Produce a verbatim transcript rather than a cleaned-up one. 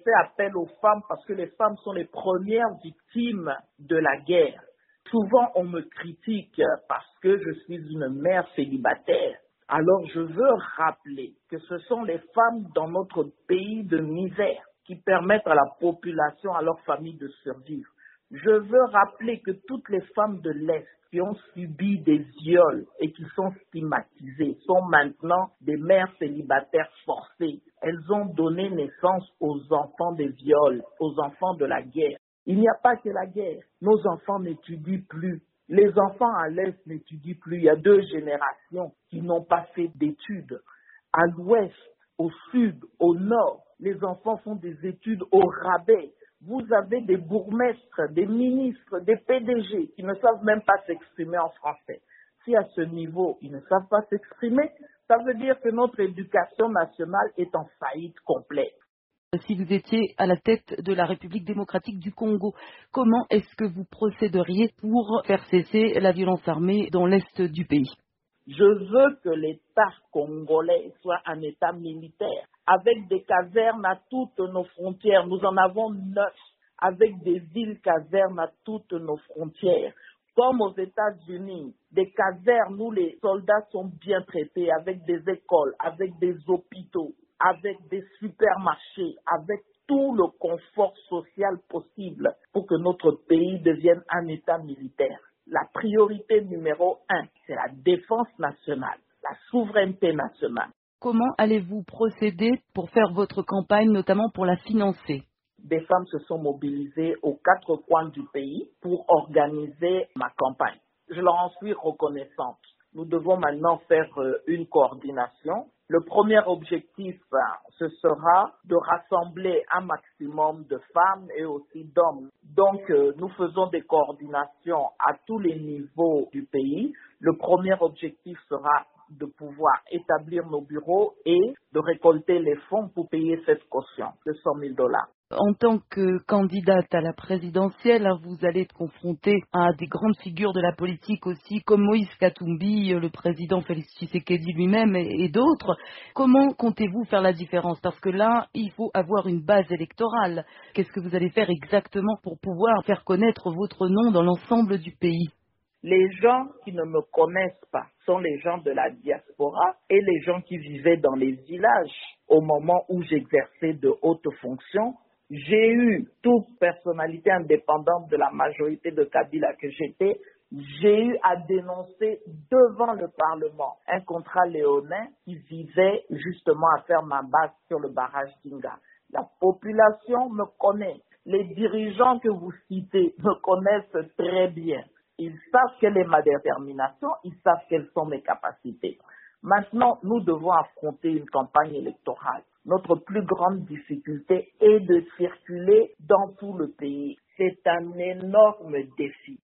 fais appel aux femmes parce que les femmes sont les premières victimes de la guerre. Souvent, on me critique parce que je suis une mère célibataire. Alors, je veux rappeler que ce sont les femmes dans notre pays de misère qui permettent à la population, à leur famille de survivre. Je veux rappeler que toutes les femmes de l'Est qui ont subi des viols et qui sont stigmatisées sont maintenant des mères célibataires forcées. Elles ont donné naissance aux enfants des viols, aux enfants de la guerre. Il n'y a pas que la guerre. Nos enfants n'étudient plus. Les enfants à l'Est n'étudient plus. Il y a deux générations qui n'ont pas fait d'études. À l'Ouest, au Sud, au Nord, les enfants font des études au rabais. Vous avez des bourgmestres, des ministres, des P D G qui ne savent même pas s'exprimer en français. Si à ce niveau, ils ne savent pas s'exprimer, ça veut dire que notre éducation nationale est en faillite complète. Si vous étiez à la tête de la République démocratique du Congo, comment est-ce que vous procéderiez pour faire cesser la violence armée dans l'est du pays? Je veux que l'État congolais soit un État militaire, avec des casernes à toutes nos frontières. Nous en avons neuf, avec des villes casernes à toutes nos frontières. Comme aux États-Unis, des casernes où les soldats sont bien traités, avec des écoles, avec des hôpitaux, avec des supermarchés, avec tout le confort social possible pour que notre pays devienne un État militaire. La priorité numéro un, c'est la défense nationale, la souveraineté nationale. Comment allez-vous procéder pour faire votre campagne, notamment pour la financer? Des femmes se sont mobilisées aux quatre coins du pays pour organiser ma campagne. Je leur en suis reconnaissante. Nous devons maintenant faire une coordination. Le premier objectif, ce sera de rassembler un maximum de femmes et aussi d'hommes. Donc, nous faisons des coordinations à tous les niveaux du pays. Le premier objectif sera de pouvoir établir nos bureaux et de récolter les fonds pour payer cette caution de cent mille dollars. En tant que candidate à la présidentielle, vous allez être confrontée à des grandes figures de la politique aussi, comme Moïse Katumbi, le président Félix Tshisekedi lui-même et, et d'autres. Comment comptez-vous faire la différence? Parce que là, il faut avoir une base électorale. Qu'est-ce que vous allez faire exactement pour pouvoir faire connaître votre nom dans l'ensemble du pays? Les gens qui ne me connaissent pas sont les gens de la diaspora et les gens qui vivaient dans les villages au moment où j'exerçais de hautes fonctions. J'ai eu, toute personnalité indépendante de la majorité de Kabila que j'étais, j'ai eu à dénoncer devant le Parlement un contrat léonin qui visait justement à faire ma base sur le barrage d'Inga. La population me connaît. Les dirigeants que vous citez me connaissent très bien. Ils savent quelle est ma détermination, ils savent quelles sont mes capacités. Maintenant, nous devons affronter une campagne électorale. Notre plus grande difficulté est de circuler dans tout le pays. C'est un énorme défi.